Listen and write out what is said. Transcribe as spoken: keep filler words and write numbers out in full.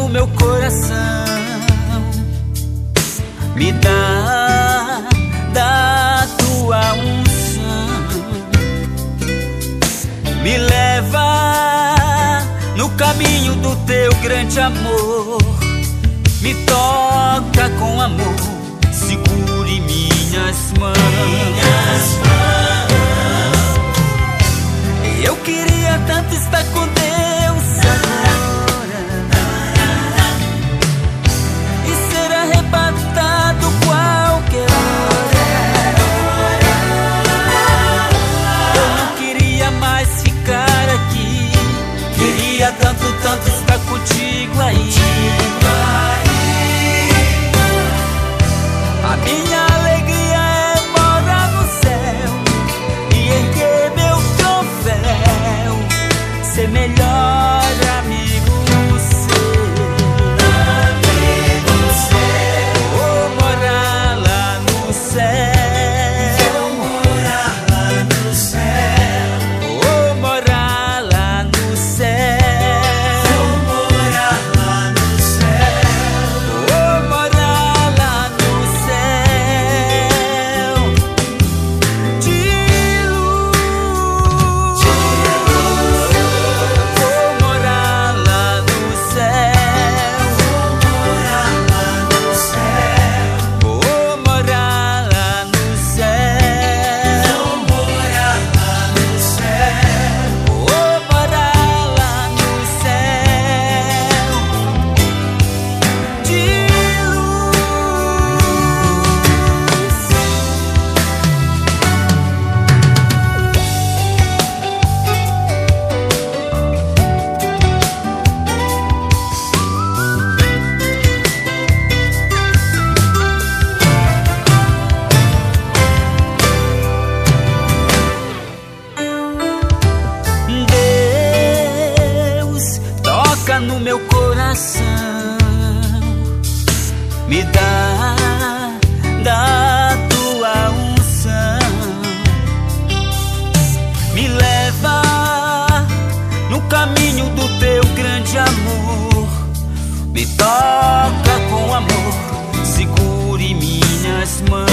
no meu coração. Me dá da tua unção, me leva no caminho do teu grande amor. Me toca com amor, segure minhas mãos. Eu queria tanto estar com Deus agora e ser arrebatado qualquer hora. Eu não queria mais ficar aqui, queria tanto, tanto estar contigo aí. A minha alegria é morar no céu e erguer meu troféu, ser melhor amigo seu. Amigo seu. Vou morar lá no céu. Vou morar lá no céu. Vou morar lá no céu. Vou morar lá no céu. Vou morar lá no céu. De luz. Vou morar lá no céu. Vou morar lá no céu. Vou morar lá no céu. Vou morar lá no céu. De luz. Deus, toca no meu coração, me dá da tua unção, me leva no caminho do teu grande amor. Me toca com amor, segure minhas mãos.